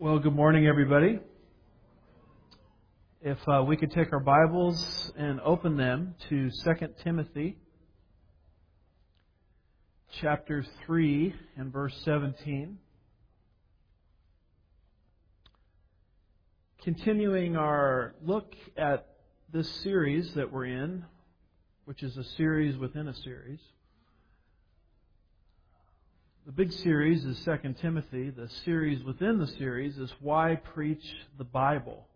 Well, good morning, everybody. If we could take our Bibles and open them to 2 Timothy chapter 3 and verse 17. Continuing our look at this series that we're in, which is a series within a series. The big series is 2 Timothy. The series within the series is Why Preach the Bible?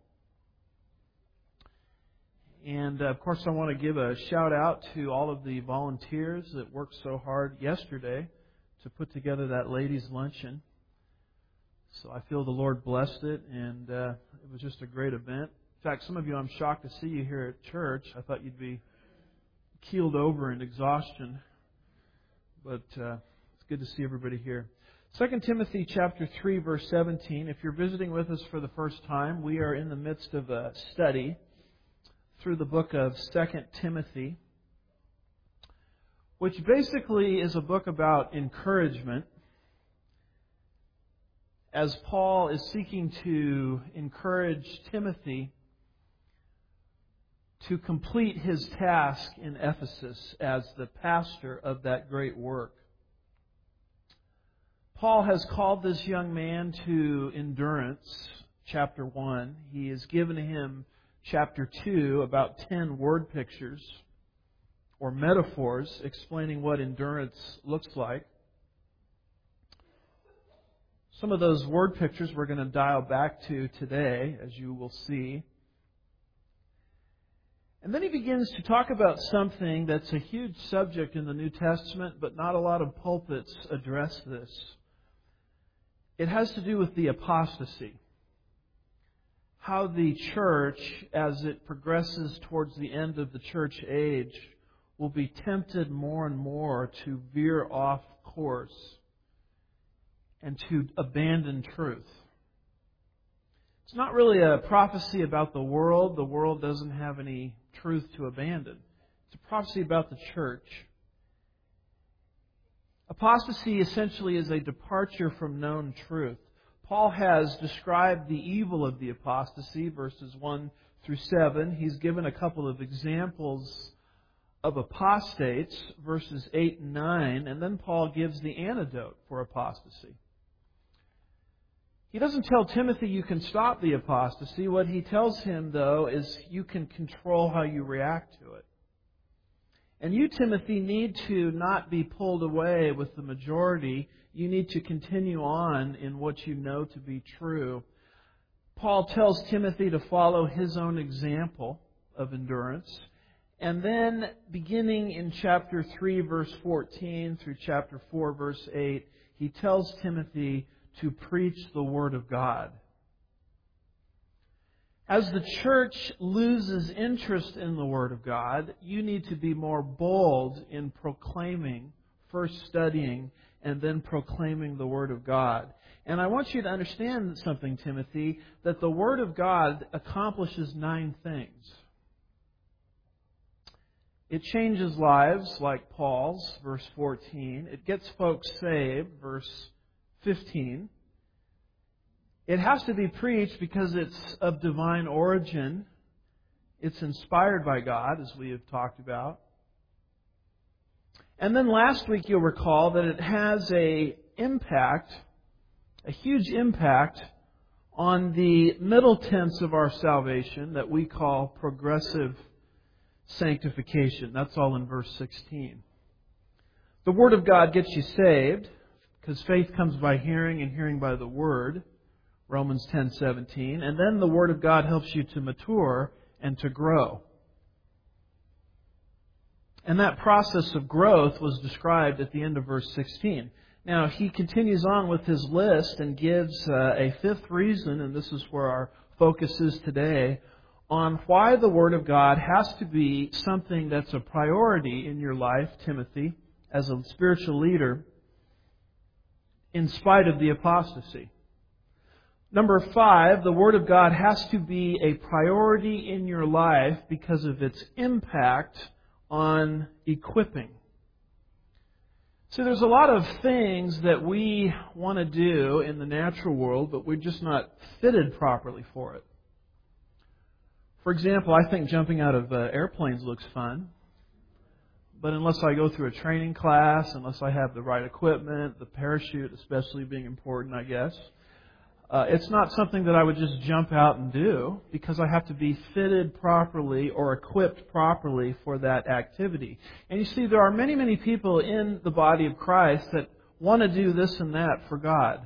And, of course, I want to give a shout out to all of the volunteers that worked so hard yesterday to put together that ladies' luncheon. So I feel the Lord blessed it, and it was just a great event. In fact, some of you, I'm shocked to see you here at church. I thought you'd be keeled over in exhaustion. But it's good to see everybody here. 2 Timothy chapter 3, verse 17. If you're visiting with us for the first time, we are in the midst of a study through the book of 2 Timothy, which basically is a book about encouragement, as Paul is seeking to encourage Timothy to complete his task in Ephesus as the pastor of that great work. Paul has called this young man to endurance, chapter 1. He has given him chapter 2 about 10 word pictures or metaphors explaining what endurance looks like. Some of those word pictures we're going to dial back to today, as you will see. And then he begins to talk about something that's a huge subject in the New Testament, but not a lot of pulpits address this. It has to do with the apostasy. How the church, as it progresses towards the end of the church age, will be tempted more and more to veer off course and to abandon truth. It's not really a prophecy about the world. The world doesn't have any truth to abandon. It's a prophecy about the church. Apostasy essentially is a departure from known truth. Paul has described the evil of the apostasy, verses 1 through 7. He's given a couple of examples of apostates, verses 8 and 9, and then Paul gives the antidote for apostasy. He doesn't tell Timothy you can stop the apostasy. What he tells him, though, is you can control how you react to it. And you, Timothy, need to not be pulled away with the majority. You need to continue on in what you know to be true. Paul tells Timothy to follow his own example of endurance. And then, beginning in chapter 3, verse 14 through chapter 4, verse 8, he tells Timothy to preach the Word of God. As the church loses interest in the Word of God, you need to be more bold in proclaiming, first studying, and then proclaiming the Word of God. And I want you to understand something, Timothy, that the Word of God accomplishes 9 things. It changes lives, like Paul's, verse 14. It gets folks saved, verse 15. It has to be preached because it's of divine origin. It's inspired by God, as we have talked about. And then last week you'll recall that it has a huge impact on the middle tense of our salvation that we call progressive sanctification. That's all in verse 16. The Word of God gets you saved because faith comes by hearing and hearing by the Word. Romans 10:17. And then the Word of God helps you to mature and to grow. And that process of growth was described at the end of verse 16. Now, he continues on with his list and gives a fifth reason, and this is where our focus is today, on why the Word of God has to be something that's a priority in your life, Timothy, as a spiritual leader, in spite of the apostasy. Number 5, the Word of God has to be a priority in your life because of its impact on equipping. So there's a lot of things that we want to do in the natural world, but we're just not fitted properly for it. For example, I think jumping out of airplanes looks fun, but unless I go through a training class, unless I have the right equipment, the parachute especially being important, I guess, it's not something that I would just jump out and do, because I have to be fitted properly or equipped properly for that activity. And you see, there are many, many people in the body of Christ that want to do this and that for God.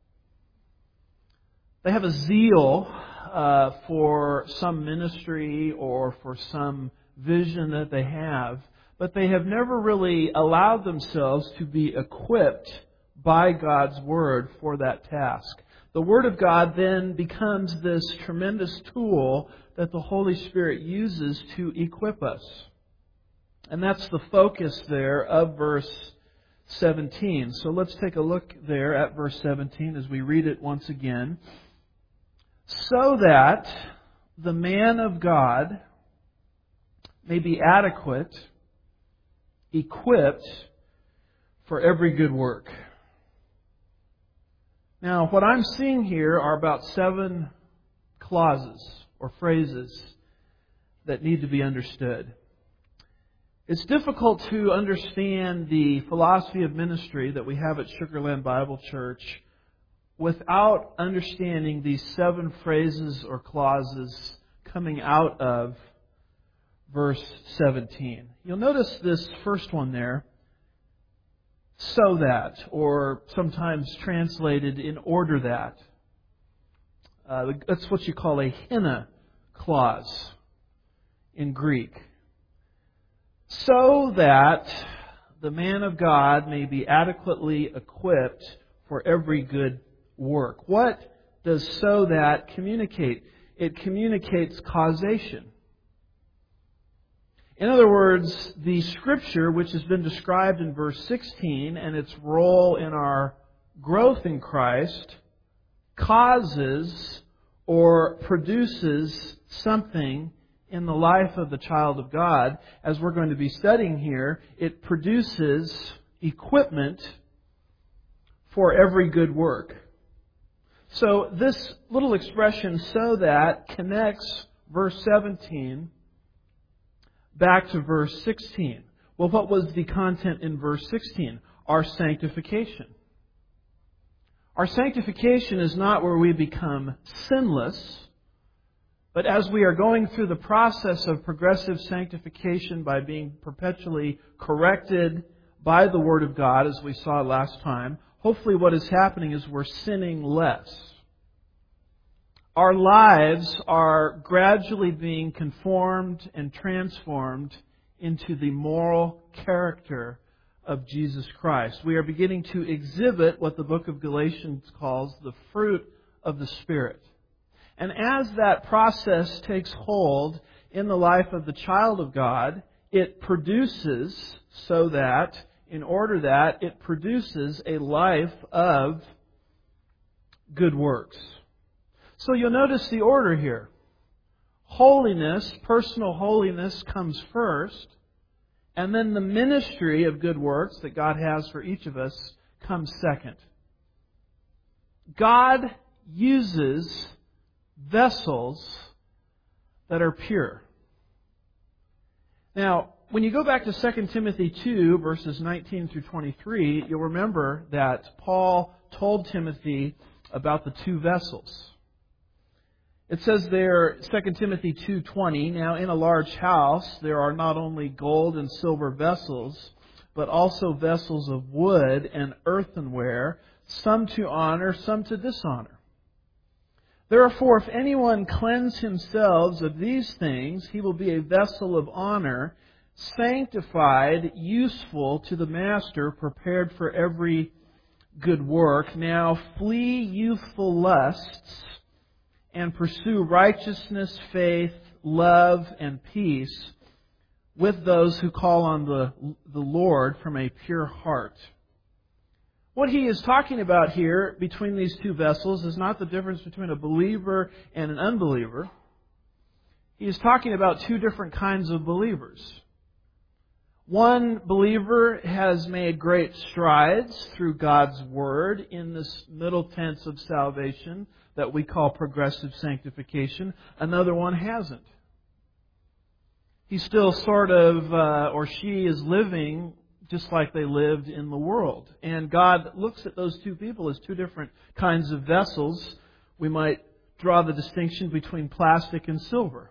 They have a zeal for some ministry or for some vision that they have, but they have never really allowed themselves to be equipped by God's Word for that task. The Word of God then becomes this tremendous tool that the Holy Spirit uses to equip us. And that's the focus there of verse 17. So let's take a look there at verse 17 as we read it once again. So that the man of God may be adequate, equipped for every good work. Now, what I'm seeing here are about 7 clauses or phrases that need to be understood. It's difficult to understand the philosophy of ministry that we have at Sugar Land Bible Church without understanding these 7 phrases or clauses coming out of verse 17. You'll notice this first one there, so that, or sometimes translated in order that. That's what you call a hina clause in Greek. So that the man of God may be adequately equipped for every good work. What does so that communicate? It communicates causation. In other words, the Scripture, which has been described in verse 16, and its role in our growth in Christ, causes or produces something in the life of the child of God. As we're going to be studying here, it produces equipment for every good work. So this little expression, so that, connects verse 17 back to verse 16. Well, what was the content in verse 16? Our sanctification. Our sanctification is not where we become sinless, but as we are going through the process of progressive sanctification by being perpetually corrected by the Word of God, as we saw last time, hopefully what is happening is we're sinning less. Our lives are gradually being conformed and transformed into the moral character of Jesus Christ. We are beginning to exhibit what the book of Galatians calls the fruit of the Spirit. And as that process takes hold in the life of the child of God, it produces, so that, in order that, it produces a life of good works. So you'll notice the order here. Holiness, personal holiness, comes first, and then the ministry of good works that God has for each of us comes second. God uses vessels that are pure. Now, when you go back to 2 Timothy 2, verses 19 through 23, you'll remember that Paul told Timothy about the 2 vessels. It says there, 2 Timothy 2:20, now in a large house there are not only gold and silver vessels, but also vessels of wood and earthenware, some to honor, some to dishonor. Therefore, if anyone cleanse himself of these things, he will be a vessel of honor, sanctified, useful to the master, prepared for every good work. Now flee youthful lusts, and pursue righteousness, faith, love, and peace with those who call on the Lord from a pure heart. What he is talking about here between these 2 vessels is not the difference between a believer and an unbeliever. He is talking about 2 different kinds of believers. One believer has made great strides through God's Word in this middle tense of salvation that we call progressive sanctification. Another one hasn't. He's still sort of, or she is living just like they lived in the world. And God looks at those two people as two different kinds of vessels. We might draw the distinction between plastic and silver.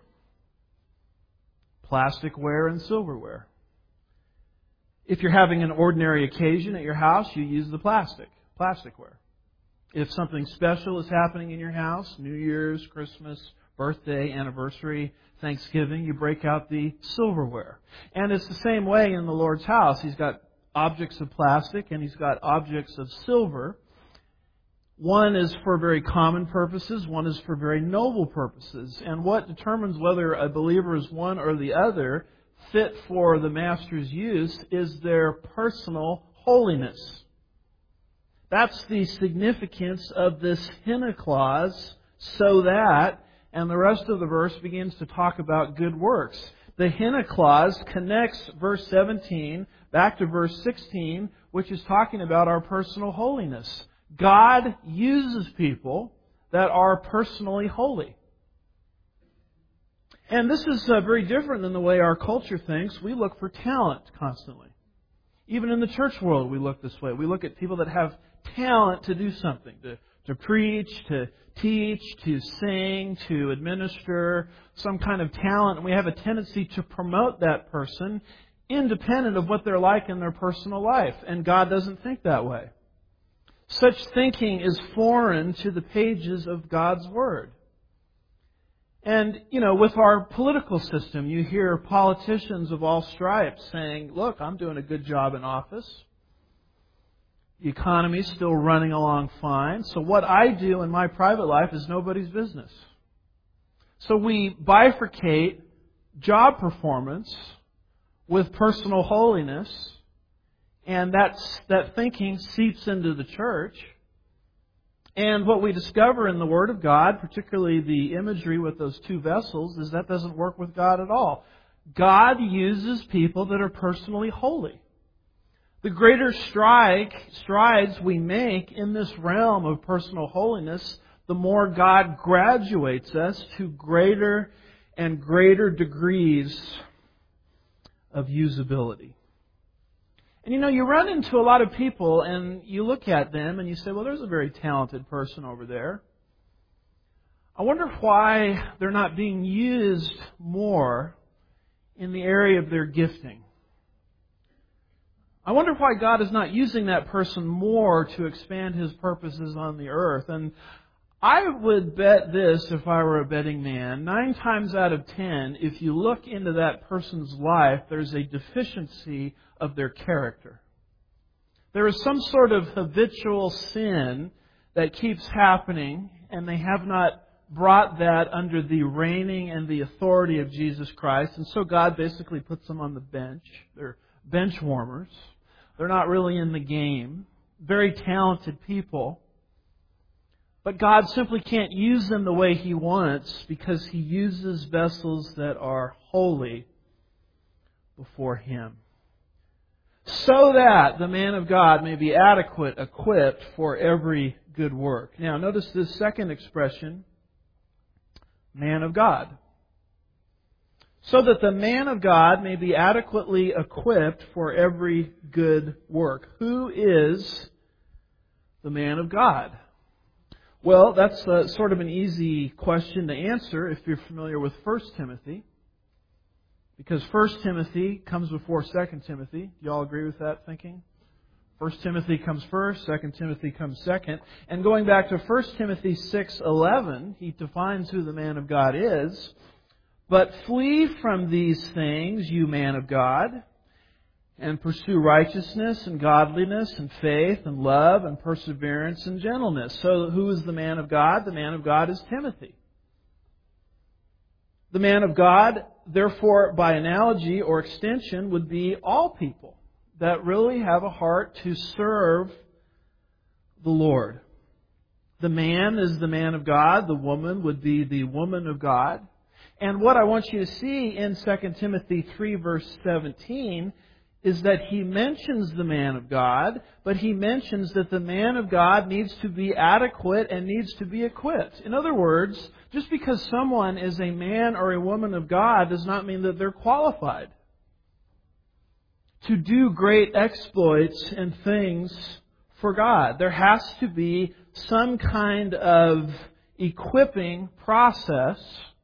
Plasticware and silverware. If you're having an ordinary occasion at your house, you use the plasticware. If something special is happening in your house, New Year's, Christmas, birthday, anniversary, Thanksgiving, you break out the silverware. And it's the same way in the Lord's house. He's got objects of plastic and He's got objects of silver. One is for very common purposes, one is for very noble purposes. And what determines whether a believer is one or the other fit for the Master's use is their personal holiness. That's the significance of this hina clause, so that, and the rest of the verse begins to talk about good works. The hina clause connects verse 17 back to verse 16, which is talking about our personal holiness. God uses people that are personally holy. And this is very different than the way our culture thinks. We look for talent constantly. Even in the church world, we look this way. We look at people that have talent to do something, to preach, to teach, to sing, to administer, some kind of talent. And we have a tendency to promote that person independent of what they're like in their personal life. And God doesn't think that way. Such thinking is foreign to the pages of God's Word. And, with our political system, you hear politicians of all stripes saying, look, I'm doing a good job in office. The economy's still running along fine. So what I do in my private life is nobody's business. So we bifurcate job performance with personal holiness, and that thinking seeps into the church. And what we discover in the Word of God, particularly the imagery with those two vessels, is that doesn't work with God at all. God uses people that are personally holy. The greater strides we make in this realm of personal holiness, the more God graduates us to greater and greater degrees of usability. And you run into a lot of people and you look at them and you say, well, there's a very talented person over there. I wonder why they're not being used more in the area of their gifting. I wonder why God is not using that person more to expand His purposes on the earth. And I would bet this, if I were a betting man, 9 times out of 10, if you look into that person's life, there's a deficiency of their character. There is some sort of habitual sin that keeps happening, and they have not brought that under the reigning and the authority of Jesus Christ. And so God basically puts them on the bench. They're bench warmers. They're not really in the game. Very talented people. But God simply can't use them the way He wants because He uses vessels that are holy before Him. So that the man of God may be adequate, equipped for every good work. Now, notice this second expression, man of God. So that the man of God may be adequately equipped for every good work. Who is the man of God? Well, that's sort of an easy question to answer if you're familiar with 1 Timothy. Because 1 Timothy comes before 2 Timothy. Do you all agree with that thinking? 1 Timothy comes first, 2 Timothy comes second. And going back to 1 Timothy 6:11, he defines who the man of God is. But flee from these things, you man of God, and pursue righteousness and godliness and faith and love and perseverance and gentleness. So who is the man of God? The man of God is Timothy. The man of God, therefore, by analogy or extension, would be all people that really have a heart to serve the Lord. The man is the man of God. The woman would be the woman of God. And what I want you to see in 2 Timothy 3 verse 17 is that he mentions the man of God, but he mentions that the man of God needs to be adequate and needs to be equipped. In other words, just because someone is a man or a woman of God does not mean that they're qualified to do great exploits and things for God. There has to be some kind of equipping process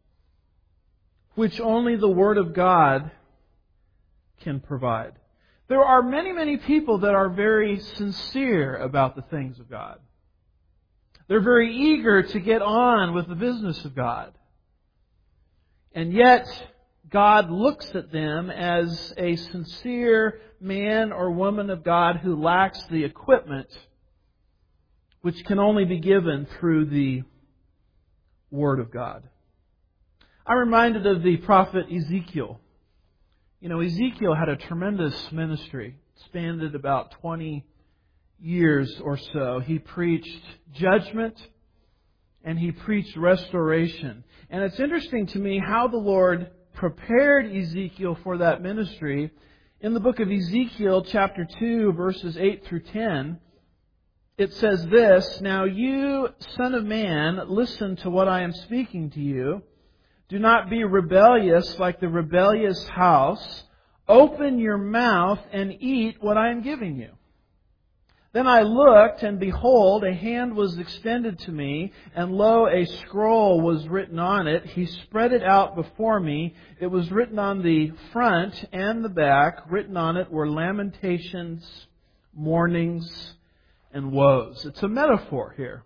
which only the Word of God can provide. There are many, many people that are very sincere about the things of God. They're very eager to get on with the business of God. And yet, God looks at them as a sincere man or woman of God who lacks the equipment which can only be given through the Word of God. I'm reminded of the prophet Ezekiel. You know, Ezekiel had a tremendous ministry. It spanned about 20 years or so. He preached judgment and he preached restoration. And it's interesting to me how the Lord prepared Ezekiel for that ministry. In the book of Ezekiel, chapter 2, verses 8 through 10, it says this, "Now you, son of man, listen to what I am speaking to you. Do not be rebellious like the rebellious house. Open your mouth and eat what I am giving you." Then I looked, and behold, a hand was extended to me, and lo, a scroll was written on it. He spread it out before me. It was written on the front and the back. Written on it were lamentations, mournings, and woes. It's a metaphor here.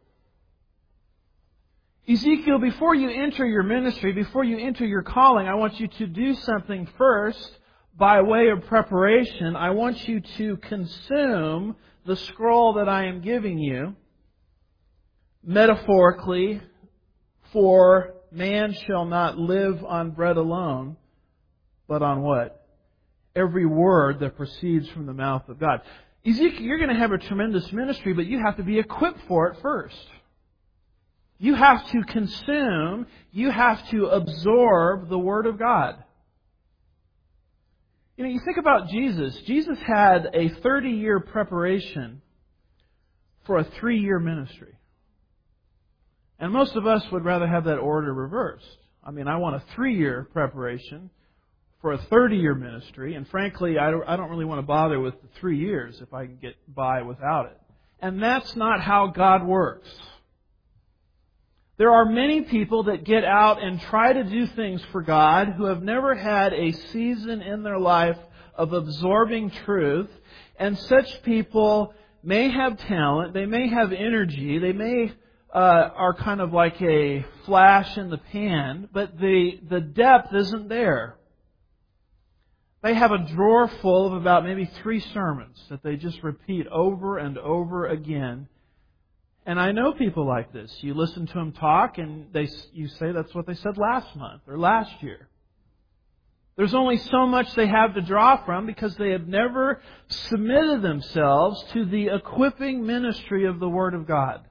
Ezekiel, before you enter your ministry, before you enter your calling, I want you to do something first by way of preparation. I want you to consume the scroll that I am giving you, metaphorically, for man shall not live on bread alone, but on what? Every word that proceeds from the mouth of God. Ezekiel, you're going to have a tremendous ministry, but you have to be equipped for it first. You have to consume, you have to absorb the Word of God. You know, you think about Jesus. Jesus had a 30-year preparation for a 3-year ministry. And most of us would rather have that order reversed. I mean, I want a 3-year preparation for a 30-year ministry. And frankly, I don't really want to bother with the 3 years if I can get by without it. And that's not how God works. There are many people that get out and try to do things for God who have never had a season in their life of absorbing truth. And such people may have talent, they may have energy, they may are kind of like a flash in the pan, but the depth isn't there. They have a drawer full of about maybe 3 sermons that they just repeat over and over again. And I know people like this. You listen to them talk and you say that's what they said last month or last year. There's only so much they have to draw from because they have never submitted themselves to the equipping ministry of the Word of God.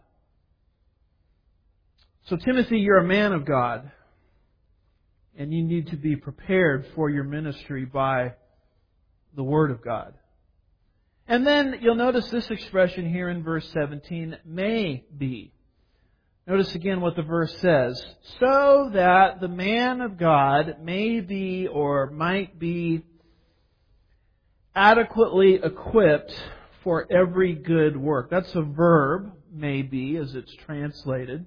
So Timothy, you're a man of God. And you need to be prepared for your ministry by the Word of God. And then you'll notice this expression here in verse 17, may be. Notice again what the verse says. So that the man of God may be or might be adequately equipped for every good work. That's a verb, may be, as it's translated.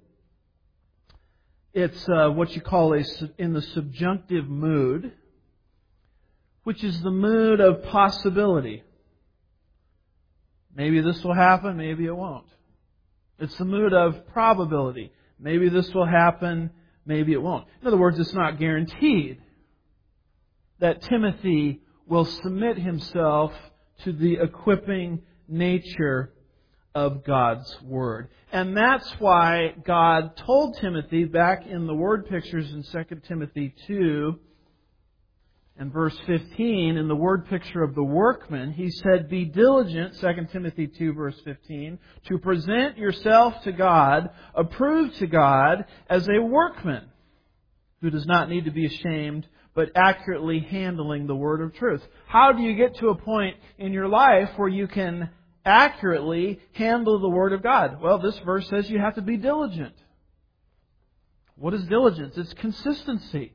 It's what you call in the subjunctive mood, which is the mood of possibility. Maybe this will happen, maybe it won't. It's the mood of probability. Maybe this will happen, maybe it won't. In other words, it's not guaranteed that Timothy will submit himself to the equipping nature of God's Word. And that's why God told Timothy back in the word pictures in 2 Timothy 2 and verse 15, in the word picture of the workman, he said, be diligent, 2 Timothy 2 verse 15, to present yourself to God, approved to God, as a workman who does not need to be ashamed, but accurately handling the word of truth. How do you get to a point in your life where you can accurately handle the word of God? Well, this verse says you have to be diligent. What is diligence? It's consistency,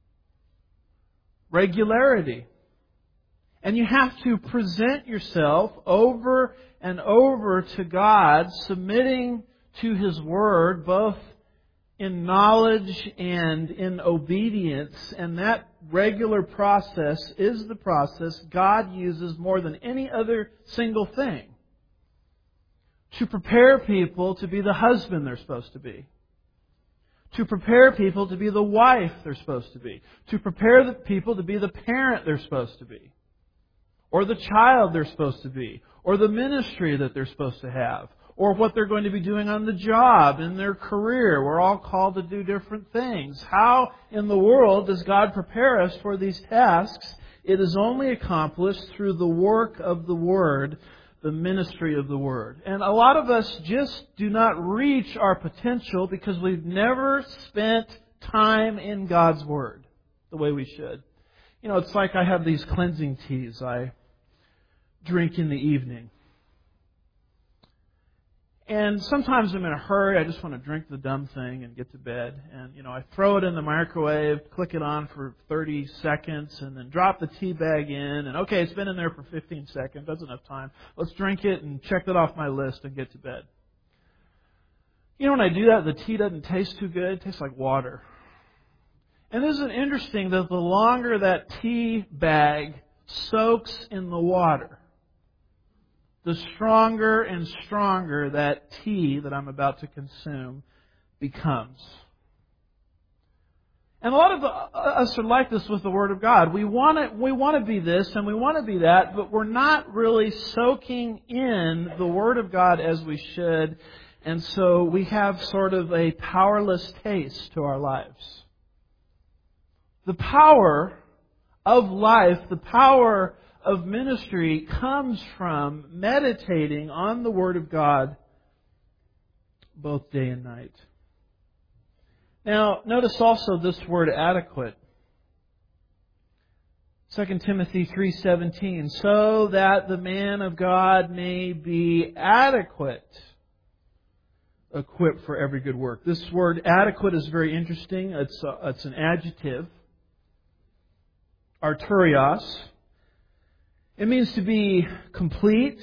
regularity. And you have to present yourself over and over to God, submitting to His Word, both in knowledge and in obedience. And that regular process is the process God uses more than any other single thing to prepare people to be the husband they're supposed to be. To prepare people to be the wife they're supposed to be. To prepare the people to be the parent they're supposed to be. Or the child they're supposed to be. Or the ministry that they're supposed to have. Or what they're going to be doing on the job, in their career. We're all called to do different things. How in the world does God prepare us for these tasks? It is only accomplished through the work of the Word, the ministry of the Word. And a lot of us just do not reach our potential because we've never spent time in God's Word the way we should. You know, it's like I have these cleansing teas I drink in the evening. And sometimes I'm in a hurry. I just want to drink the dumb thing and get to bed. And, you know, I throw it in the microwave, click it on for 30 seconds, and then drop the tea bag in. And, okay, it's been in there for 15 seconds. That's enough time. Let's drink it and check that off my list and get to bed. You know, when I do that, the tea doesn't taste too good. It tastes like water. And isn't it interesting that the longer that tea bag soaks in the water, the stronger and stronger that tea that I'm about to consume becomes. And a lot of us are like this with the Word of God. We want to be this and we want to be that, but we're not really soaking in the Word of God as we should. And so we have sort of a powerless taste to our lives. The power of life, the power of ministry comes from meditating on the Word of God both day and night. Now, notice also this word adequate. 2 Timothy 3:17, so that the man of God may be adequate, equipped for every good work. This word adequate is very interesting. It's an adjective. Arterios. It means to be complete,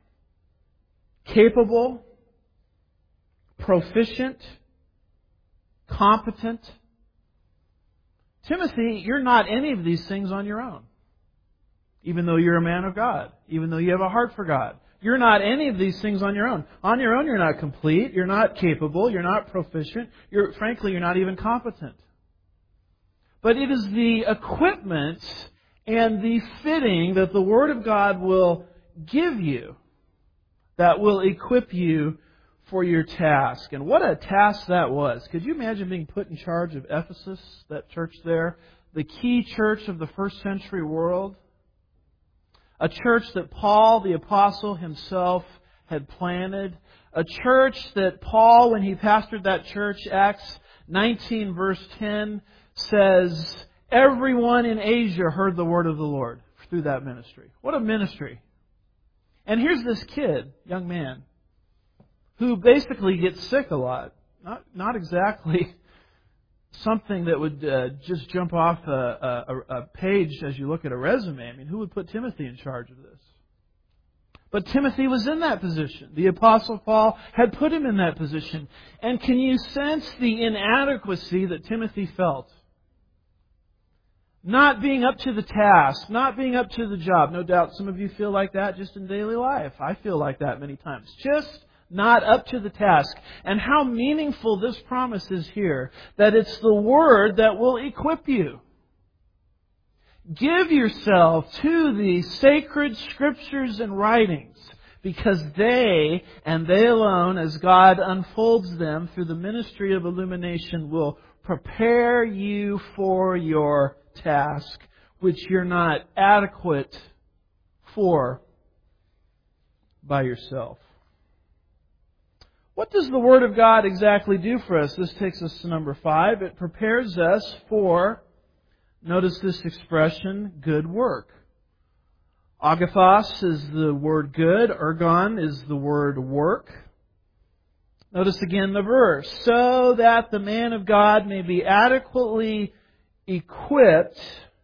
capable, proficient, competent. Timothy, you're not any of these things on your own. Even though you're a man of God. Even though you have a heart for God. You're not any of these things on your own. On your own, you're not complete. You're not capable. You're not proficient. Frankly, you're not even competent. But it is the equipment and the fitting that the Word of God will give you that will equip you for your task. And what a task that was. Could you imagine being put in charge of Ephesus, that church there? The key church of the first century world. A church that Paul, the apostle himself, had planted. A church that Paul, when he pastored that church, Acts 19 verse 10, says, everyone in Asia heard the word of the Lord through that ministry. What a ministry. And here's this kid, young man, who basically gets sick a lot. Not exactly something that would just jump off a page as you look at a resume. I mean, who would put Timothy in charge of this? But Timothy was in that position. The Apostle Paul had put him in that position. And can you sense the inadequacy that Timothy felt? Not being up to the task, not being up to the job. No doubt some of you feel like that just in daily life. I feel like that many times. Just not up to the task. And how meaningful this promise is here, that it's the Word that will equip you. Give yourself to the sacred Scriptures and writings, because they, and they alone, as God unfolds them through the ministry of illumination, will prepare you for your task, which you're not adequate for by yourself. What does the Word of God exactly do for us? This takes us to number 5. It prepares us for Notice this expression, good work. Agathos is the word good. Ergon is the word work. Notice again the verse. So that the man of God may be adequately equipped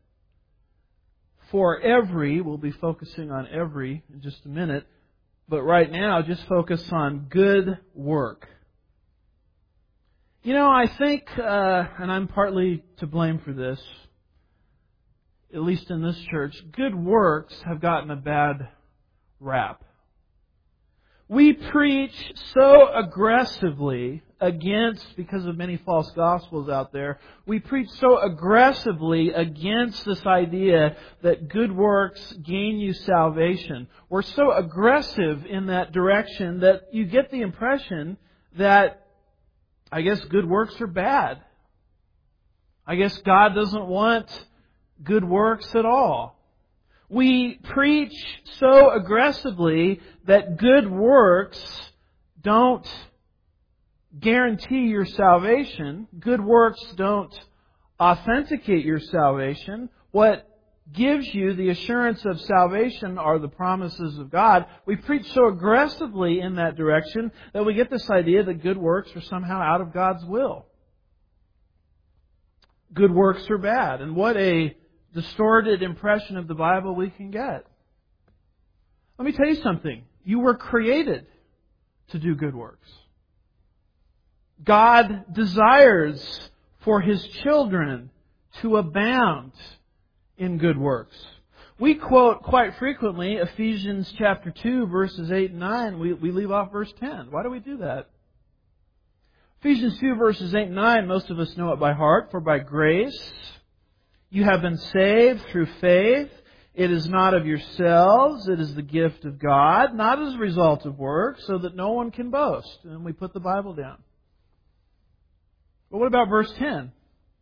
for every, we'll be focusing on every in just a minute, but right now just focus on good work. You know, I think, and I'm partly to blame for this, at least in this church, good works have gotten a bad rap. We preach so aggressively against, because of many false gospels out there, we preach so aggressively against this idea that good works gain you salvation. We're so aggressive in that direction that you get the impression that, I guess, good works are bad. I guess God doesn't want good works at all. We preach so aggressively that good works don't guarantee your salvation. Good works don't authenticate your salvation. What gives you the assurance of salvation are the promises of God. We preach so aggressively in that direction that we get this idea that good works are somehow out of God's will. Good works are bad. And what a distorted impression of the Bible we can get. Let me tell you something. You were created to do good works. God desires for His children to abound in good works. We quote quite frequently Ephesians chapter 2, verses 8 and 9. We leave off verse 10. Why do we do that? Ephesians 2, verses 8 and 9, most of us know it by heart. For by grace you have been saved through faith. It is not of yourselves. It is the gift of God, not as a result of works, so that no one can boast. And we put the Bible down. But what about verse 10?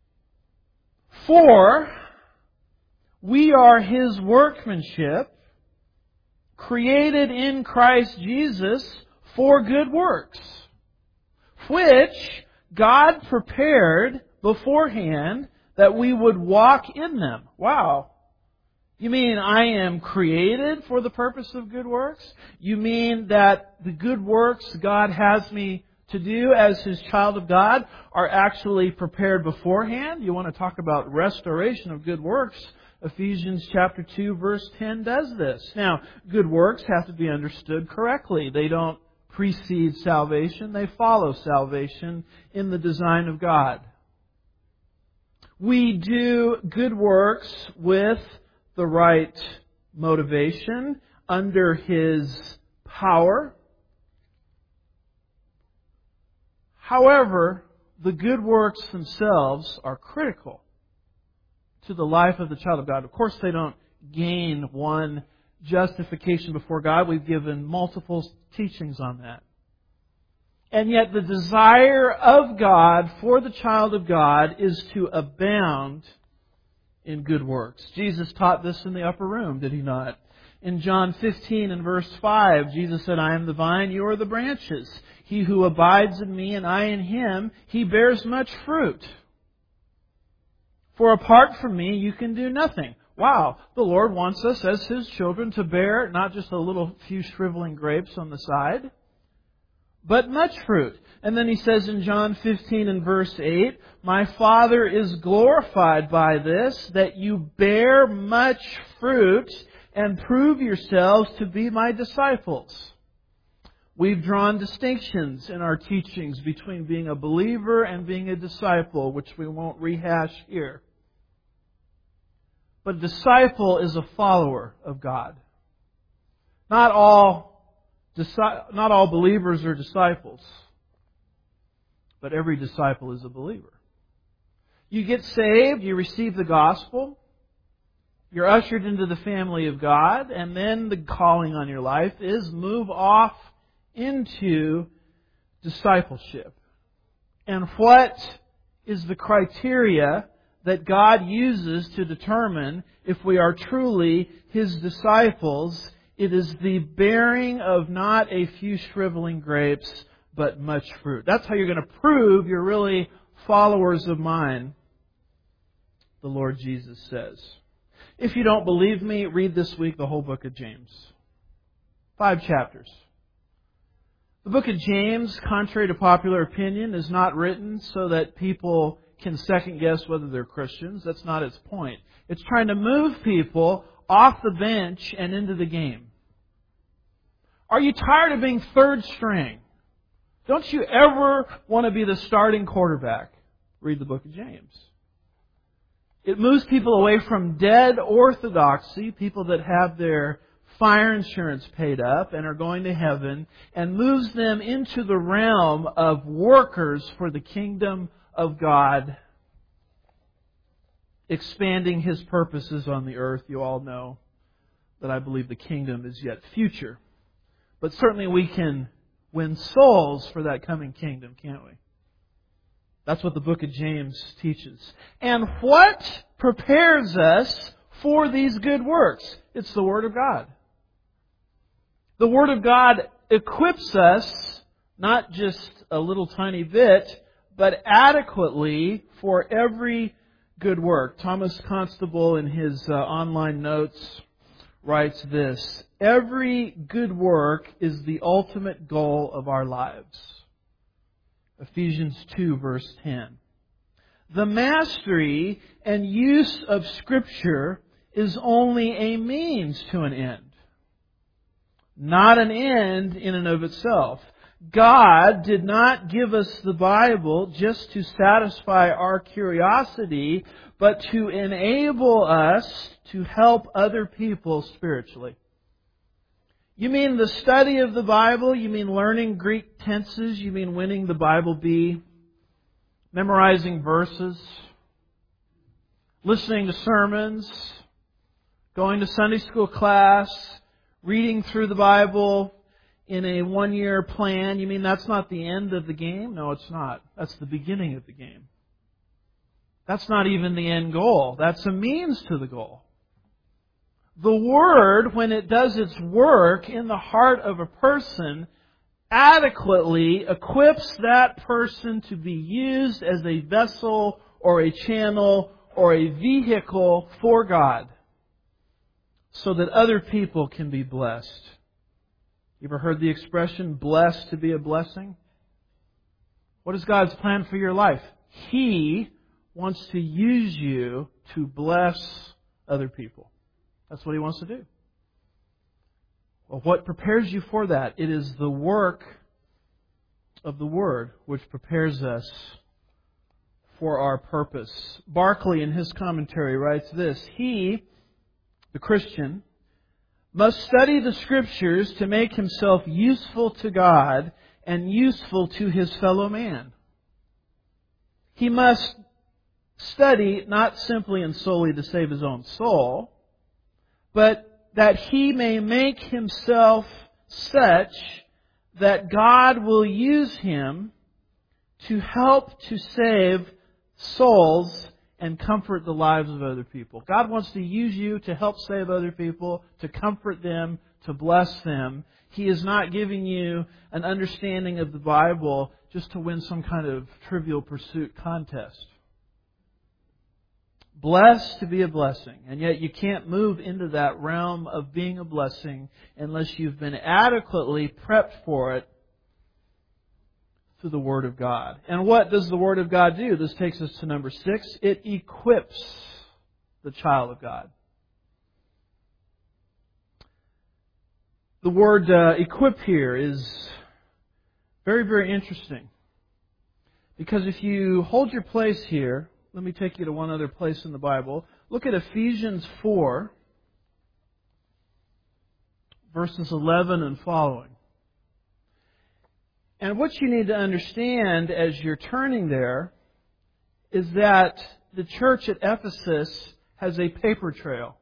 For we are His workmanship, created in Christ Jesus for good works, which God prepared beforehand that we would walk in them. Wow. You mean I am created for the purpose of good works? You mean that the good works God has me to do as His child of God are actually prepared beforehand? You want to talk about restoration of good works? Ephesians chapter 2 verse 10 does this. Now, good works have to be understood correctly. They don't precede salvation. They follow salvation in the design of God. We do good works with the right motivation, under His power. However, the good works themselves are critical to the life of the child of God. Of course, they don't gain one justification before God. We've given multiple teachings on that. And yet the desire of God for the child of God is to abound in good works. Jesus taught this in the upper room, did He not? In John 15 and verse 5, Jesus said, I am the vine, you are the branches. He who abides in me and I in him, he bears much fruit. For apart from me, you can do nothing. Wow, the Lord wants us as His children to bear not just a little few shriveling grapes on the side, but much fruit. And then He says in John 15 and verse 8, My Father is glorified by this, that you bear much fruit and prove yourselves to be My disciples. We've drawn distinctions in our teachings between being a believer and being a disciple, which we won't rehash here. But a disciple is a follower of God. Not all believers are disciples, but every disciple is a believer. You get saved, you receive the gospel, you're ushered into the family of God, and then the calling on your life is move off into discipleship. And what is the criteria that God uses to determine if we are truly His disciples? It is the bearing of not a few shriveling grapes, but much fruit. That's how you're going to prove you're really followers of mine. the Lord Jesus says. If you don't believe me, read this week the whole book of James. 5 chapters. The book of James, contrary to popular opinion, is not written so that people can second guess whether they're Christians. That's not its point. It's trying to move people off the bench and into the game. Are you tired of being third string? Don't you ever want to be the starting quarterback? Read the book of James. It moves people away from dead orthodoxy, people that have their fire insurance paid up and are going to heaven, and moves them into the realm of workers for the kingdom of God, expanding His purposes on the earth. You all know that I believe the kingdom is yet future. But certainly we can win souls for that coming kingdom, can't we? That's what the book of James teaches. And what prepares us for these good works? It's the Word of God. The Word of God equips us, not just a little tiny bit, but adequately for every good work. Thomas Constable, in his online notes, writes this: every good work is the ultimate goal of our lives. Ephesians 2, verse 10. The mastery and use of Scripture is only a means to an end, not an end in and of itself. God did not give us the Bible just to satisfy our curiosity, but to enable us to help other people spiritually. You mean the study of the Bible? You mean learning Greek tenses? You mean winning the Bible Bee? Memorizing verses? Listening to sermons? Going to Sunday school class? Reading through the Bible in a 1-year plan? You mean that's not the end of the game? No, it's not. That's the beginning of the game. That's not even the end goal. That's a means to the goal. The Word, when it does its work in the heart of a person, adequately equips that person to be used as a vessel or a channel or a vehicle for God, so that other people can be blessed. You ever heard the expression, blessed to be a blessing? What is God's plan for your life? He wants to use you to bless other people. That's what He wants to do. Well, what prepares you for that? It is the work of the Word which prepares us for our purpose. Barclay, in his commentary, writes this: he, the Christian, must study the Scriptures to make himself useful to God and useful to his fellow man. He must study not simply and solely to save his own soul, but that he may make himself such that God will use him to help to save souls and comfort the lives of other people. God wants to use you to help save other people, to comfort them, to bless them. He is not giving you an understanding of the Bible just to win some kind of trivial pursuit contest. Blessed to be a blessing. And yet you can't move into that realm of being a blessing unless you've been adequately prepped for it through the Word of God. And what does the Word of God do? This takes us to number 6. It equips the child of God. The word equip here is very, very interesting. Because if you hold your place here, let me take you to one other place in the Bible. Look at Ephesians 4, verses 11 and following. And what you need to understand as you're turning there is that the church at Ephesus has a paper trail.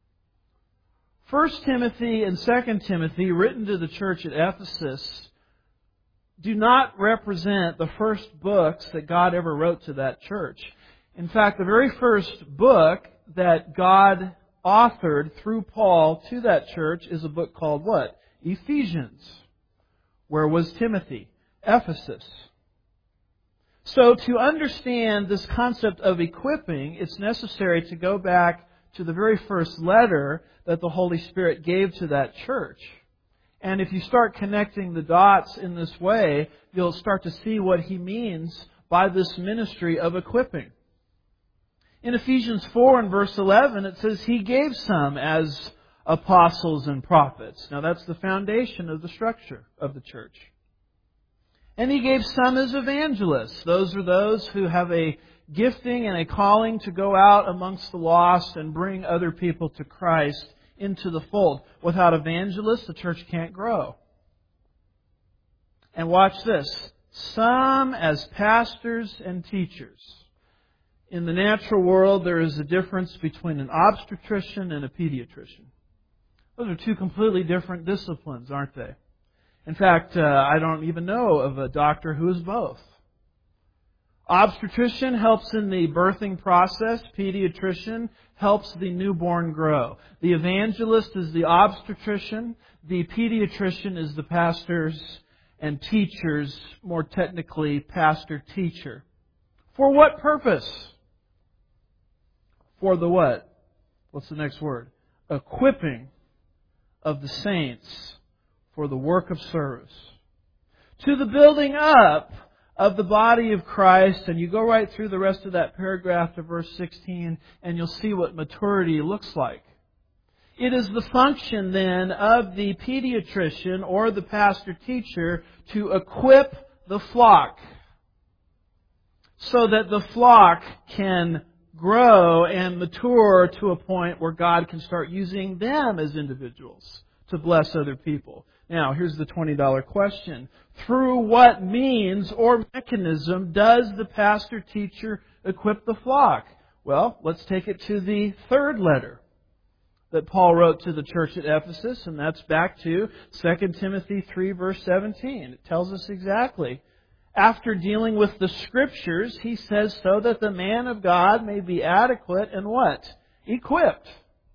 1 Timothy and 2 Timothy, written to the church at Ephesus, do not represent the first books that God ever wrote to that church. In fact, the very first book that God authored through Paul to that church is a book called what? Ephesians. Where was Timothy? Ephesus. So to understand this concept of equipping, it's necessary to go back to the very first letter that the Holy Spirit gave to that church. And if you start connecting the dots in this way, you'll start to see what he means by this ministry of equipping. In Ephesians 4 and verse 11, it says, He gave some as apostles and prophets. Now that's the foundation of the structure of the church. And He gave some as evangelists. Those are those who have a gifting and a calling to go out amongst the lost and bring other people to Christ into the fold. Without evangelists, the church can't grow. And watch this. Some as pastors and teachers. In the natural world, there is a difference between an obstetrician and a pediatrician. Those are two completely different disciplines, aren't they? In fact, I don't even know of a doctor who is both. Obstetrician helps in the birthing process. Pediatrician helps the newborn grow. The evangelist is the obstetrician. The pediatrician is the pastors and teachers, more technically, pastor-teacher. For what purpose? For the what? What's the next word? Equipping of the saints for the work of service. To the building up of the body of Christ, and you go right through the rest of that paragraph to verse 16, and you'll see what maturity looks like. It is the function then of the pediatrician or the pastor-teacher to equip the flock so that the flock can grow and mature to a point where God can start using them as individuals to bless other people. Now, here's the $20 question. Through what means or mechanism does the pastor-teacher equip the flock? Well, let's take it to the third letter that Paul wrote to the church at Ephesus, and that's back to 2 Timothy 3, verse 17. It tells us exactly. After dealing with the Scriptures, he says, so that the man of God may be adequate and what? Equipped.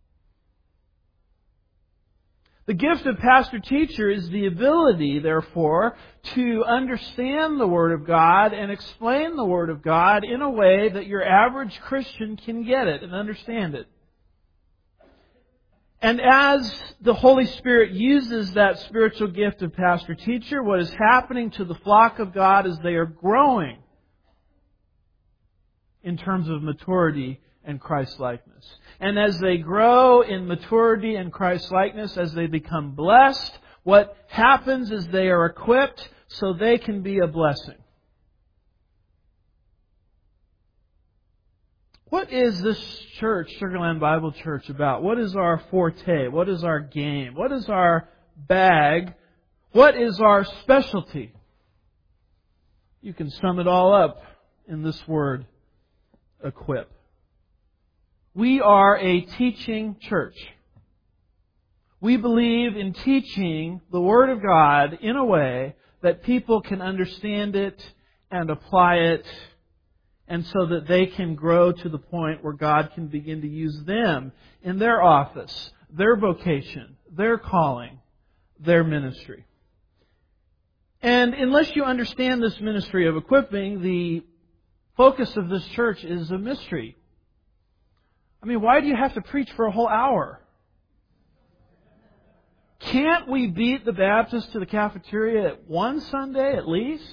The gift of pastor-teacher is the ability, therefore, to understand the Word of God and explain the Word of God in a way that your average Christian can get it and understand it. And as the Holy Spirit uses that spiritual gift of pastor-teacher, what is happening to the flock of God is they are growing in terms of maturity and Christ-likeness. And as they grow in maturity and Christ-likeness, as they become blessed, what happens is they are equipped so they can be a blessing. What is this church, Sugarland Bible Church, about? What is our forte? What is our game? What is our bag? What is our specialty? You can sum it all up in this word, equip. We are a teaching church. We believe in teaching the Word of God in a way that people can understand it and apply it, and so that they can grow to the point where God can begin to use them in their office, their vocation, their calling, their ministry. And unless you understand this ministry of equipping, the focus of this church is a mystery. I mean, why do you have to preach for a whole hour? Can't we beat the Baptists to the cafeteria at one Sunday at least?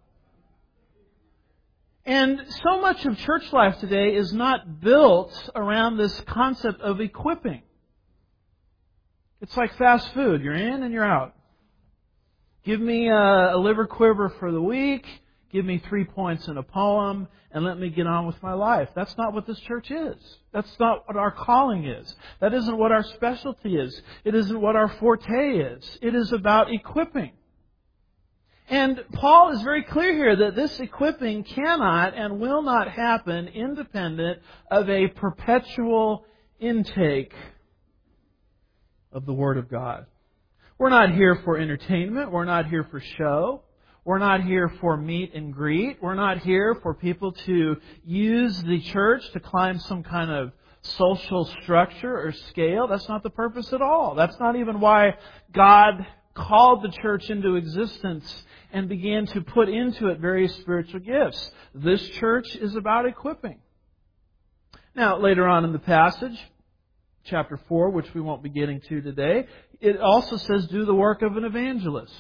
And so much of church life today is not built around this concept of equipping. It's like fast food. You're in and you're out. Give me a liver quiver for the week. Give me 3 points in a poem, and let me get on with my life. That's not what this church is. That's not what our calling is. That isn't what our specialty is. It isn't what our forte is. It is about equipping. And Paul is very clear here that this equipping cannot and will not happen independent of a perpetual intake of the Word of God. We're not here for entertainment. We're not here for show. We're not here for meet and greet. We're not here for people to use the church to climb some kind of social structure or scale. That's not the purpose at all. That's not even why God called the church into existence and began to put into it various spiritual gifts. This church is about equipping. Now, later on in the passage, chapter 4, which we won't be getting to today, it also says, do the work of an evangelist.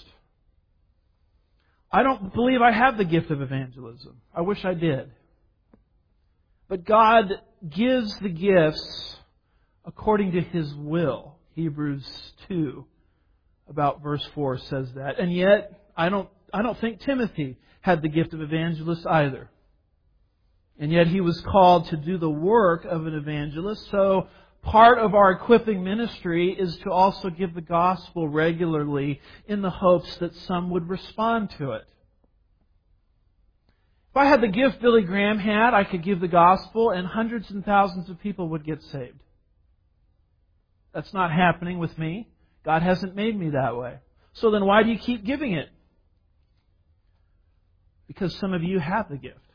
I don't believe I have the gift of evangelism. I wish I did. But God gives the gifts according to His will. Hebrews 2, about verse 4, says that. And yet, I don't think Timothy had the gift of evangelist either. And yet he was called to do the work of an evangelist. So part of our equipping ministry is to also give the gospel regularly in the hopes that some would respond to it. If I had the gift Billy Graham had, I could give the gospel and hundreds and thousands of people would get saved. That's not happening with me. God hasn't made me that way. So then why do you keep giving it? Because some of you have the gift.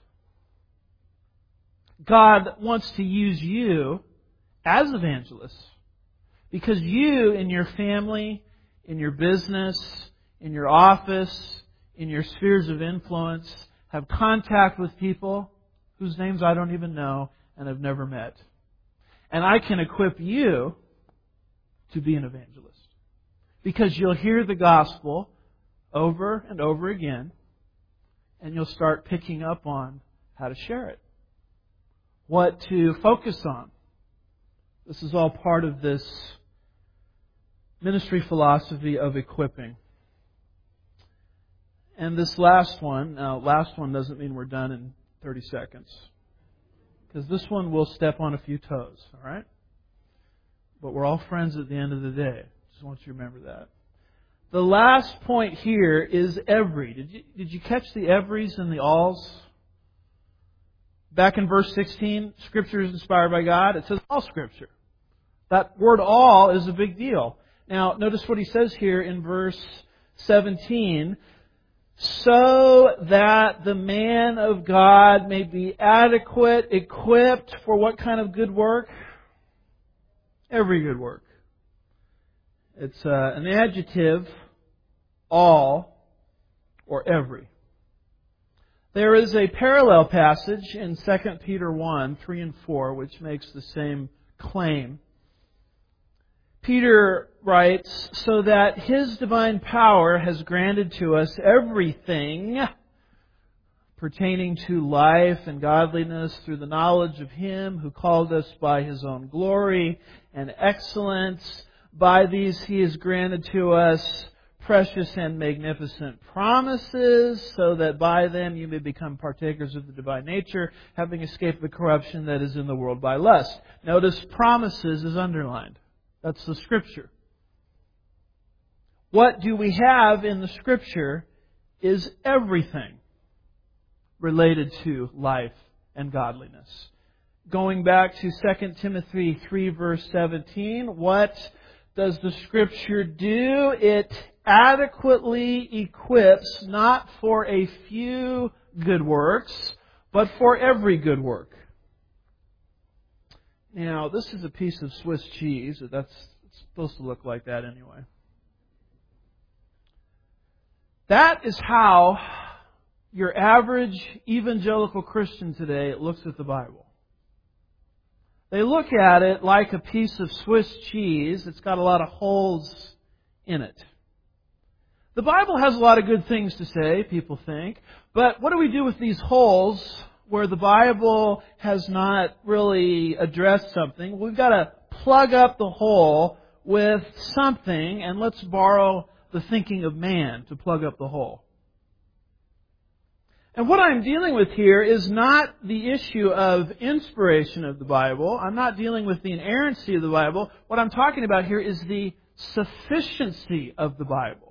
God wants to use you as evangelists because you, in your family, in your business, in your office, in your spheres of influence, have contact with people whose names I don't even know and have never met. And I can equip you to be an evangelist because you'll hear the gospel over and over again and you'll start picking up on how to share it, what to focus on. This is all part of this ministry philosophy of equipping. And this last one doesn't mean we're done in 30 seconds. Because this one will step on a few toes, all right? But we're all friends at the end of the day. Just want you to remember that. The last point here is every. Did you catch the everys and the alls? Back in verse 16, Scripture is inspired by God. It says all Scripture. That word all is a big deal. Now, notice what he says here in verse 17. So that the man of God may be adequate, equipped for what kind of good work? Every good work. It's an adjective, all, or every. There is a parallel passage in 2 Peter 1, 3 and 4, which makes the same claim. Peter writes, so that His divine power has granted to us everything pertaining to life and godliness through the knowledge of Him who called us by His own glory and excellence. By these He has granted to us precious and magnificent promises, so that by them you may become partakers of the divine nature, having escaped the corruption that is in the world by lust. Notice promises is underlined. That's the Scripture. What do we have in the Scripture is everything related to life and godliness. Going back to 2 Timothy 3 verse 17, what does the Scripture do? It adequately equips not for a few good works, but for every good work. Now, this is a piece of Swiss cheese. It's supposed to look like that anyway. That is how your average evangelical Christian today looks at the Bible. They look at it like a piece of Swiss cheese. It's got a lot of holes in it. The Bible has a lot of good things to say, people think. But what do we do with these holes where the Bible has not really addressed something? We've got to plug up the hole with something, and let's borrow the thinking of man to plug up the hole. And what I'm dealing with here is not the issue of inspiration of the Bible. I'm not dealing with the inerrancy of the Bible. What I'm talking about here is the sufficiency of the Bible.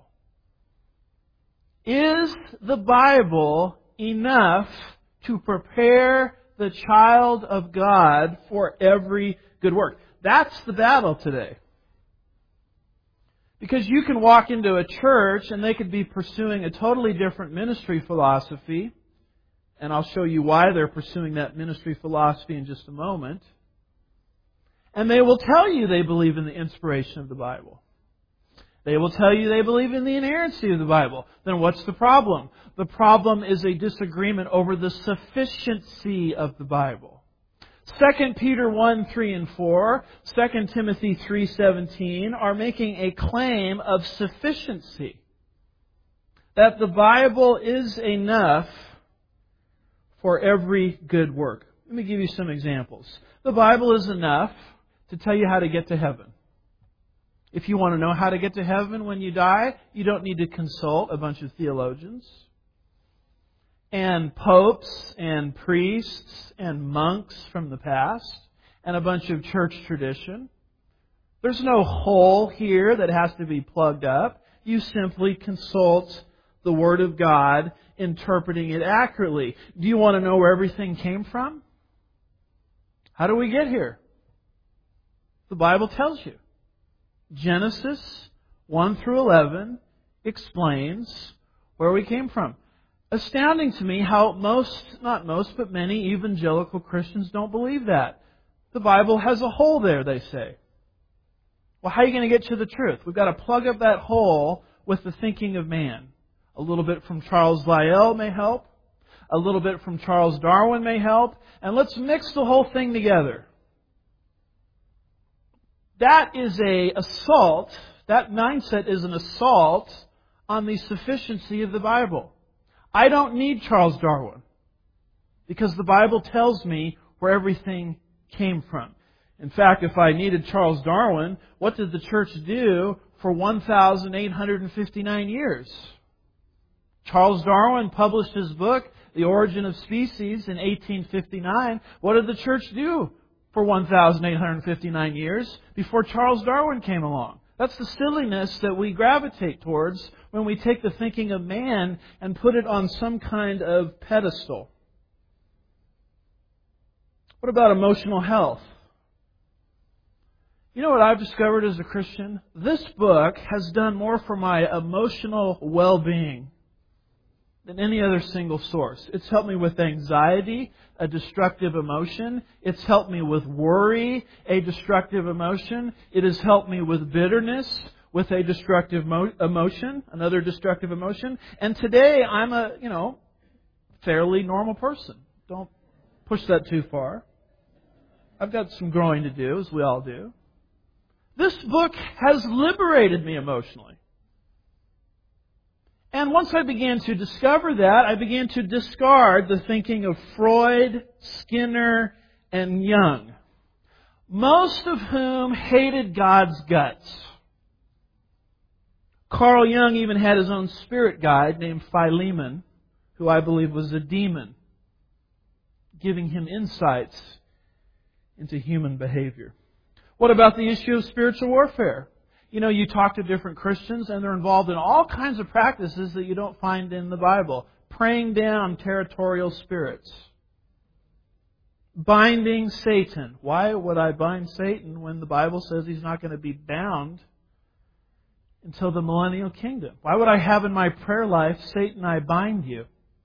Is the Bible enough to prepare the child of God for every good work? That's the battle today. Because you can walk into a church and they could be pursuing a totally different ministry philosophy. And I'll show you why they're pursuing that ministry philosophy in just a moment. And they will tell you they believe in the inspiration of the Bible. They will tell you they believe in the inerrancy of the Bible. Then what's the problem? The problem is a disagreement over the sufficiency of the Bible. 2 Peter 1, 3 and 4, 2 Timothy 3:17 are making a claim of sufficiency. That the Bible is enough for every good work. Let me give you some examples. The Bible is enough to tell you how to get to heaven. If you want to know how to get to heaven when you die, you don't need to consult a bunch of theologians and popes and priests and monks from the past and a bunch of church tradition. There's no hole here that has to be plugged up. You simply consult the Word of God, interpreting it accurately. Do you want to know where everything came from? How do we get here? The Bible tells you. Genesis 1 through 11 explains where we came from. Astounding to me how but many evangelical Christians don't believe that. The Bible has a hole there, they say. Well, how are you going to get to the truth? We've got to plug up that hole with the thinking of man. A little bit from Charles Lyell may help. A little bit from Charles Darwin may help. And let's mix the whole thing together. That is an assault. That mindset is an assault on the sufficiency of the Bible. I don't need Charles Darwin because the Bible tells me where everything came from. In fact, if I needed Charles Darwin, what did the church do for 1,859 years? Charles Darwin published his book, The Origin of Species, in 1859. What did the church do for 1,859 years before Charles Darwin came along? That's the silliness that we gravitate towards when we take the thinking of man and put it on some kind of pedestal. What about emotional health? You know what I've discovered as a Christian? This book has done more for my emotional well-being than any other single source. It's helped me with anxiety, a destructive emotion. It's helped me with worry, a destructive emotion. It has helped me with bitterness, with a destructive emotion, another destructive emotion. And today I'm a, fairly normal person. Don't push that too far. I've got some growing to do, as we all do. This book has liberated me emotionally. And once I began to discover that, I began to discard the thinking of Freud, Skinner, and Jung, most of whom hated God's guts. Carl Jung even had his own spirit guide named Philemon, who I believe was a demon, giving him insights into human behavior. What about the issue of spiritual warfare? You talk to different Christians and they're involved in all kinds of practices that you don't find in the Bible. Praying down territorial spirits. Binding Satan. Why would I bind Satan when the Bible says he's not going to be bound until the millennial kingdom? Why would I have in my prayer life, Satan, I bind you?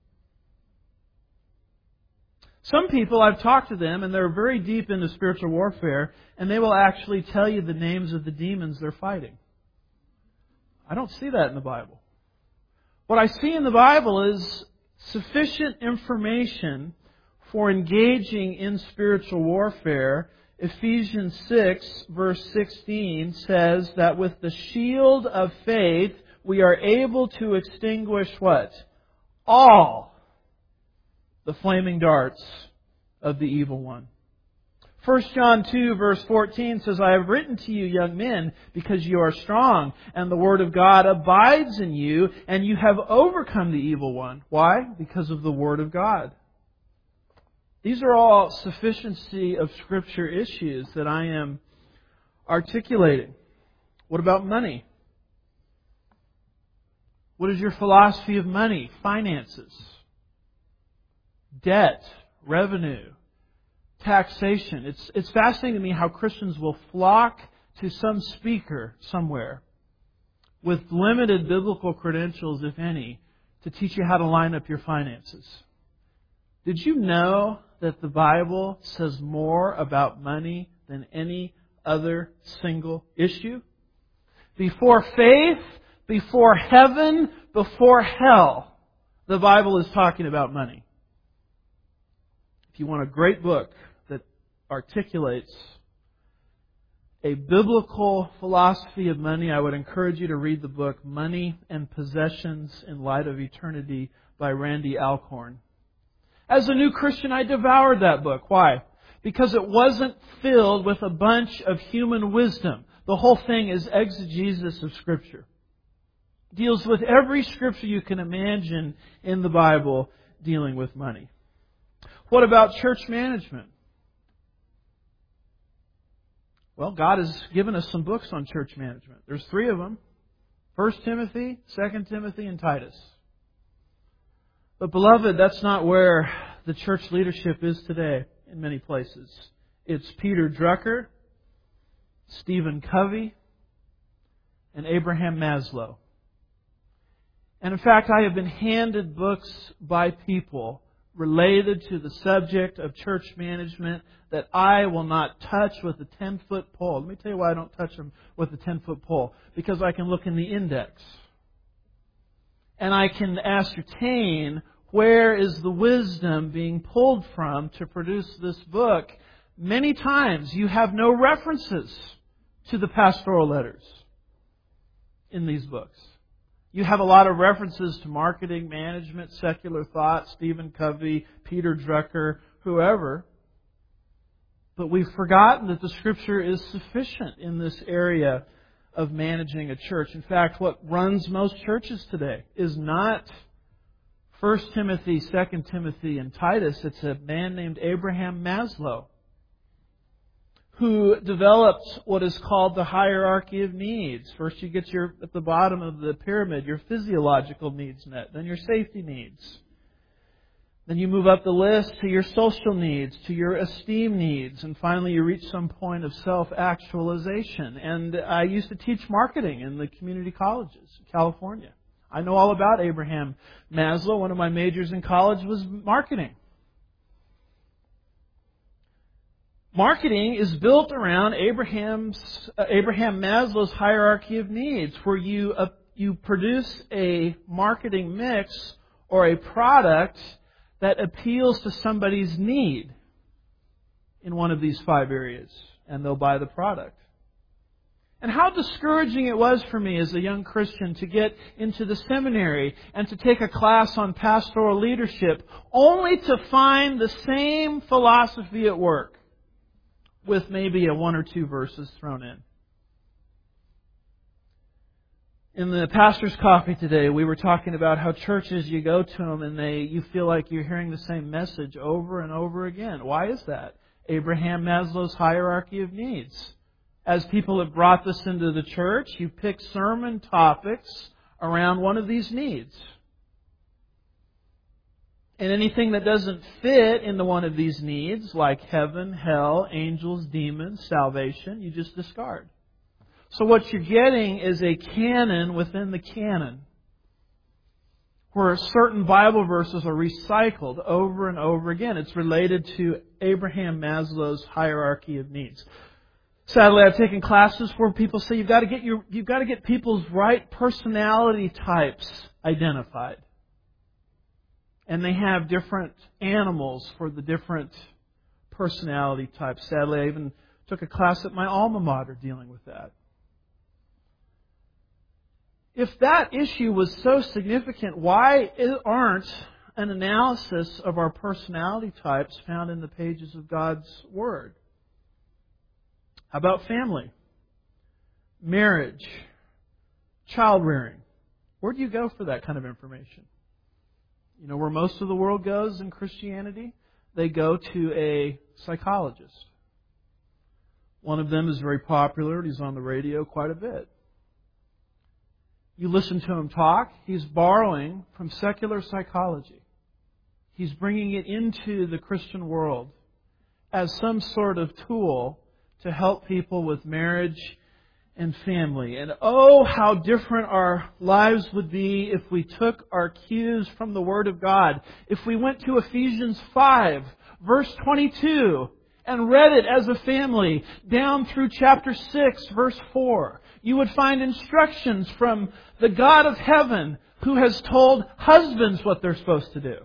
Some people, I've talked to them, and they're very deep into spiritual warfare, and they will actually tell you the names of the demons they're fighting. I don't see that in the Bible. What I see in the Bible is sufficient information for engaging in spiritual warfare. Ephesians 6, verse 16 says that with the shield of faith, we are able to extinguish what? All the flaming darts of the evil one. 1 John 2 verse 14 says, I have written to you, young men, because you are strong, and the word of God abides in you, and you have overcome the evil one. Why? Because of the word of God. These are all sufficiency of Scripture issues that I am articulating. What about money? What is your philosophy of money? Finances. Debt, revenue, taxation. It's fascinating to me how Christians will flock to some speaker somewhere with limited biblical credentials, if any, to teach you how to line up your finances. Did you know that the Bible says more about money than any other single issue? Before faith, before heaven, before hell, the Bible is talking about money. If you want a great book that articulates a biblical philosophy of money, I would encourage you to read the book Money and Possessions in Light of Eternity by Randy Alcorn. As a new Christian, I devoured that book. Why? Because it wasn't filled with a bunch of human wisdom. The whole thing is exegesis of Scripture. It deals with every Scripture you can imagine in the Bible dealing with money. What about church management? Well, God has given us some books on church management. There's 3 of them. 1 Timothy, 2 Timothy, and Titus. But beloved, that's not where the church leadership is today in many places. It's Peter Drucker, Stephen Covey, and Abraham Maslow. And in fact, I have been handed books by people related to the subject of church management that I will not touch with a 10-foot pole. Let me tell you why I don't touch them with a 10-foot pole. Because I can look in the index. And I can ascertain where is the wisdom being pulled from to produce this book. Many times you have no references to the pastoral letters in these books. You have a lot of references to marketing, management, secular thought, Stephen Covey, Peter Drucker, whoever. But we've forgotten that the Scripture is sufficient in this area of managing a church. In fact, what runs most churches today is not 1 Timothy, 2 Timothy, and Titus. It's a man named Abraham Maslow who developed what is called the hierarchy of needs. First you get at the bottom of the pyramid, your physiological needs met, then your safety needs. Then you move up the list to your social needs, to your esteem needs, and finally you reach some point of self-actualization. And I used to teach marketing in the community colleges in California. I know all about Abraham Maslow. One of my majors in college was marketing. Marketing is built around Abraham Maslow's hierarchy of needs, where you produce a marketing mix or a product that appeals to somebody's need in one of these 5 areas, and they'll buy the product. And how discouraging it was for me as a young Christian to get into the seminary and to take a class on pastoral leadership, only to find the same philosophy at work, with maybe 1 or 2 verses thrown in. In the pastor's coffee today, we were talking about how churches, you go to them and you feel like you're hearing the same message over and over again. Why is that? Abraham Maslow's hierarchy of needs. As people have brought this into the church, you pick sermon topics around one of these needs. And anything that doesn't fit into one of these needs, like heaven, hell, angels, demons, salvation, you just discard. So what you're getting is a canon within the canon, where certain Bible verses are recycled over and over again. It's related to Abraham Maslow's hierarchy of needs. Sadly, I've taken classes where people say you've got to get people's right personality types identified. And they have different animals for the different personality types. Sadly, I even took a class at my alma mater dealing with that. If that issue was so significant, why aren't an analysis of our personality types found in the pages of God's Word? How about family, marriage, child rearing? Where do you go for that kind of information? You know where most of the world goes in Christianity? They go to a psychologist. One of them is very popular. He's on the radio quite a bit. You listen to him talk, he's borrowing from secular psychology. He's bringing it into the Christian world as some sort of tool to help people with marriage and family. And oh, how different our lives would be if we took our cues from the Word of God. If we went to Ephesians 5, verse 22, and read it as a family down through chapter 6, verse 4. You would find instructions from the God of heaven who has told husbands what they're supposed to do.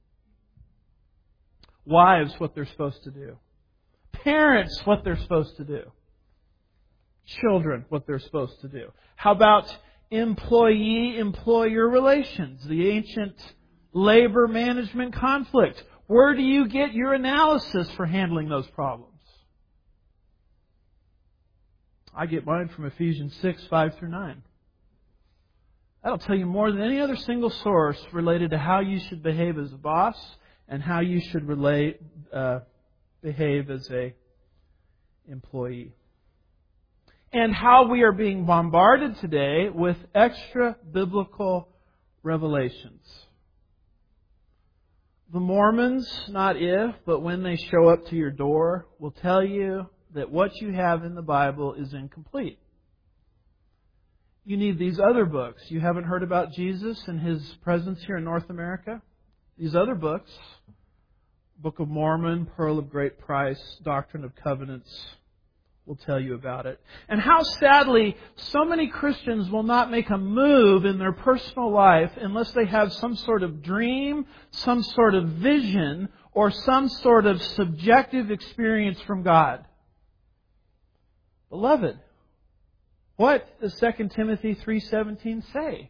Wives, what they're supposed to do. Parents, what they're supposed to do. Children, what they're supposed to do. How about employee-employer relations? The ancient labor management conflict. Where do you get your analysis for handling those problems? I get mine from Ephesians 6, 5 through 9. That'll tell you more than any other single source related to how you should behave as a boss and how you should behave as a employee. And how we are being bombarded today with extra biblical revelations. The Mormons, not if, but when they show up to your door, will tell you that what you have in the Bible is incomplete. You need these other books. You haven't heard about Jesus and His presence here in North America? These other books, Book of Mormon, Pearl of Great Price, Doctrine of Covenants, will tell you about it. And how sadly, so many Christians will not make a move in their personal life unless they have some sort of dream, some sort of vision, or some sort of subjective experience from God. Beloved, what does 2 Timothy 3:17 say?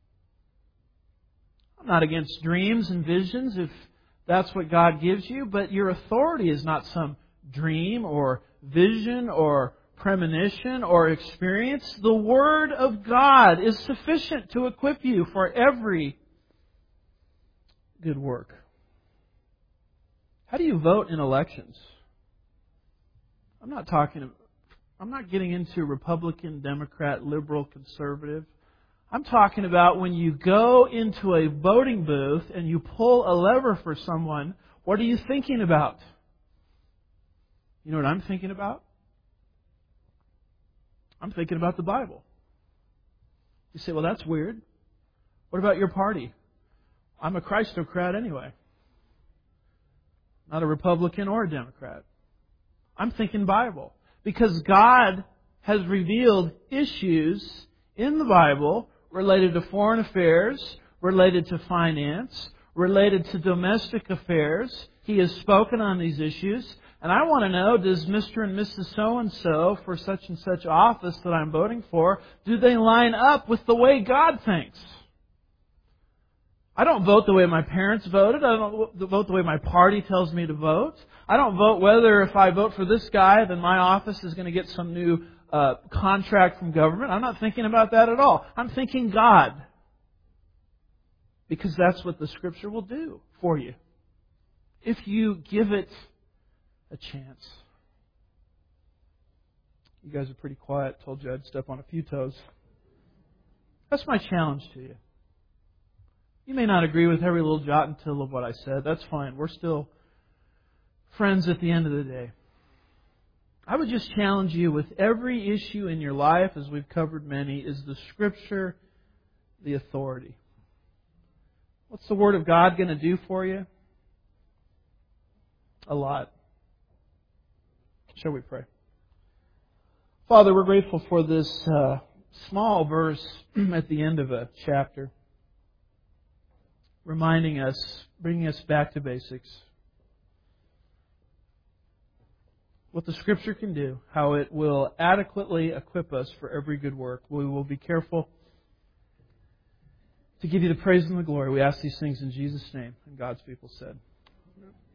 I'm not against dreams and visions if that's what God gives you, but your authority is not some dream or vision or premonition or experience. The Word of God is sufficient to equip you for every good work. How do you vote in elections? I'm not getting into Republican, Democrat, liberal, conservative. I'm talking about when you go into a voting booth and you pull a lever for someone, what are you thinking about? You know what I'm thinking about? I'm thinking about the Bible. You say, well, that's weird. What about your party? I'm a Christocrat anyway. Not a Republican or a Democrat. I'm thinking Bible. Because God has revealed issues in the Bible related to foreign affairs, related to finance, related to domestic affairs. He has spoken on these issues. And I want to know, does Mr. and Mrs. So-and-so for such and such office that I'm voting for, do they line up with the way God thinks? I don't vote the way my parents voted. I don't vote the way my party tells me to vote. I don't vote whether if I vote for this guy, then my office is going to get some new contract from government. I'm not thinking about that at all. I'm thinking God. Because that's what the Scripture will do for you. If you give it a chance. You guys are pretty quiet. Told you I'd step on a few toes. That's my challenge to you. You may not agree with every little jot and tittle of what I said. That's fine. We're still friends at the end of the day. I would just challenge you with every issue in your life, as we've covered many, is the Scripture the authority? What's the Word of God going to do for you? A lot. Shall we pray? Father, we're grateful for this small verse at the end of a chapter, reminding us, bringing us back to basics. What the Scripture can do, how it will adequately equip us for every good work. We will be careful to give you the praise and the glory. We ask these things in Jesus' name. And God's people said.